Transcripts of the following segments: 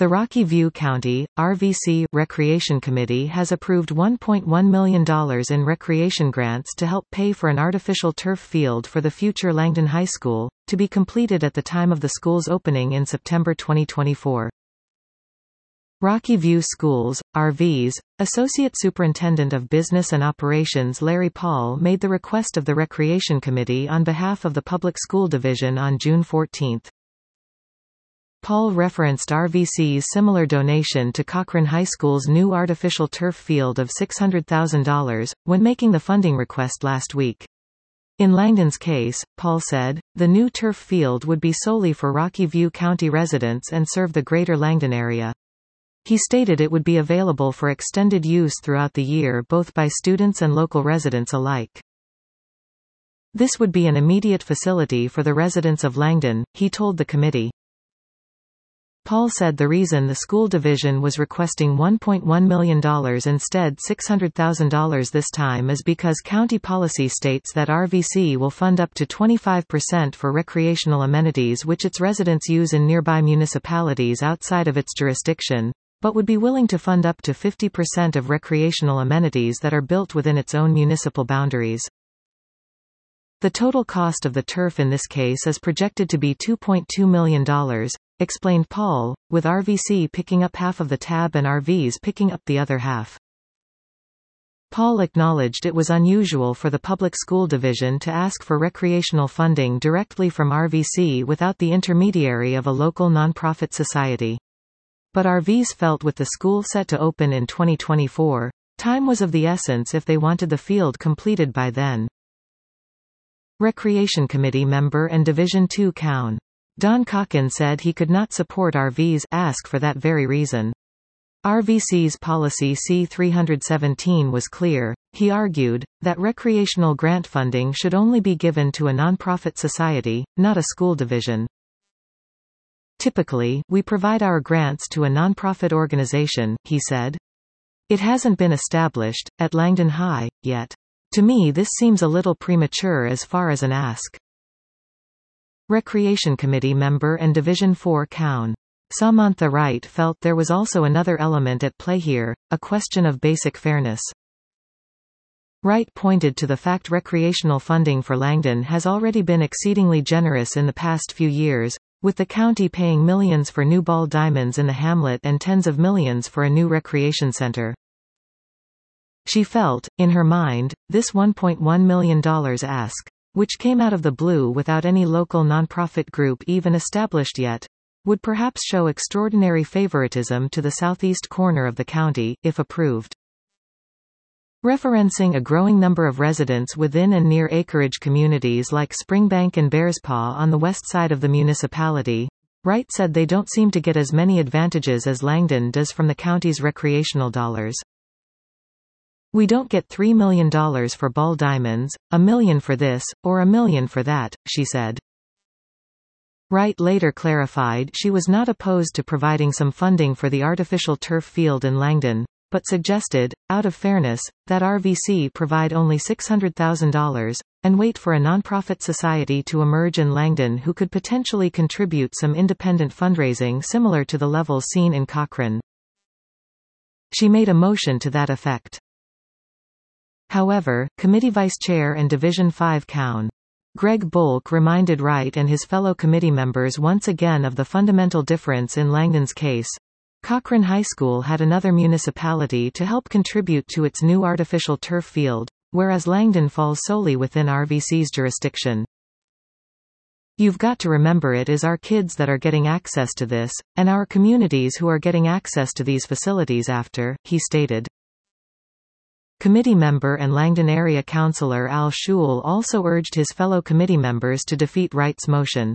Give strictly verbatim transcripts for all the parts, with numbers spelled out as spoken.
The Rocky View County, R V C, Recreation Committee has approved one point one million dollars in recreation grants to help pay for an artificial turf field for the future Langdon High School, to be completed at the time of the school's opening in September twenty twenty-four. Rocky View Schools, R Vs, Associate Superintendent of Business and Operations Larry Paul made the request of the Recreation Committee on behalf of the Public School Division on June fourteenth. Paul referenced R V C's similar donation to Cochrane High School's new artificial turf field of six hundred thousand dollars, when making the funding request last week. In Langdon's case, Paul said, the new turf field would be solely for Rocky View County residents and serve the greater Langdon area. He stated it would be available for extended use throughout the year both by students and local residents alike. This would be an immediate facility for the residents of Langdon, he told the committee. Paul said the reason the school division was requesting one point one million dollars instead six hundred thousand dollars this time is because county policy states that R V C will fund up to twenty-five percent for recreational amenities which its residents use in nearby municipalities outside of its jurisdiction, but would be willing to fund up to fifty percent of recreational amenities that are built within its own municipal boundaries. The total cost of the turf in this case is projected to be two point two million dollars, explained Paul, with R V C picking up half of the tab and R Vs picking up the other half. Paul acknowledged it was unusual for the Public School Division to ask for recreational funding directly from R V C without the intermediary of a local nonprofit society. But R Vs felt with the school set to open in twenty twenty-four, time was of the essence if they wanted the field completed by then. Recreation Committee member and Division two Coun. Don Cocken said he could not support R V's ask for that very reason. R V C's policy C three seventeen was clear. He argued that recreational grant funding should only be given to a nonprofit society, not a school division. Typically, we provide our grants to a nonprofit organization, he said. It hasn't been established, at Langdon High, yet. To me this seems a little premature as far as an ask. Recreation Committee member and Division four Coun. Samantha Wright felt there was also another element at play here, a question of basic fairness. Wright pointed to the fact recreational funding for Langdon has already been exceedingly generous in the past few years, with the county paying millions for new ball diamonds in the hamlet and tens of millions for a new recreation center. She felt, in her mind, this one point one million dollars ask, which came out of the blue without any local nonprofit group even established yet, would perhaps show extraordinary favoritism to the southeast corner of the county, if approved. Referencing a growing number of residents within and near acreage communities like Springbank and Bearspaw on the west side of the municipality, Wright said they don't seem to get as many advantages as Langdon does from the county's recreational dollars. We don't get three million dollars for ball diamonds, a million for this, or a million for that, she said. Wright later clarified she was not opposed to providing some funding for the artificial turf field in Langdon, but suggested, out of fairness, that R V C provide only six hundred thousand dollars, and wait for a nonprofit society to emerge in Langdon who could potentially contribute some independent fundraising similar to the levels seen in Cochrane. She made a motion to that effect. However, Committee Vice Chair and Division five Coun. Greg Bulk reminded Wright and his fellow committee members once again of the fundamental difference in Langdon's case. Cochrane High School had another municipality to help contribute to its new artificial turf field, whereas Langdon falls solely within R V C's jurisdiction. You've got to remember it is our kids that are getting access to this, and our communities who are getting access to these facilities after, he stated. Committee member and Langdon area councillor Al Schul also urged his fellow committee members to defeat Wright's motion.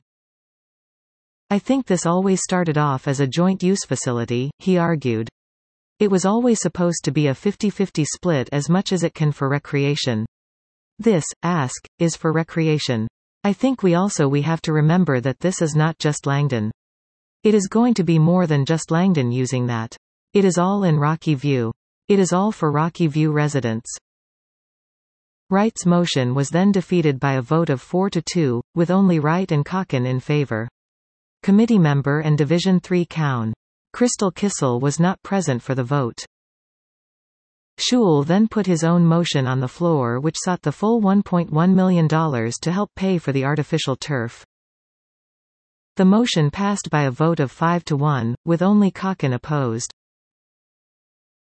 I think this always started off as a joint-use facility, he argued. It was always supposed to be a fifty-fifty split as much as it can for recreation. This, ask, is for recreation. I think we also we have to remember that this is not just Langdon. It is going to be more than just Langdon using that. It is all in Rocky View. It is all for Rocky View residents. Wright's motion was then defeated by a vote of four to two, with only Wright and Cocken in favor. Committee member and Division three Coun. Crystal Kissel was not present for the vote. Schewel then put his own motion on the floor which sought the full one point one million dollars to help pay for the artificial turf. The motion passed by a vote of five to one, with only Kochan opposed.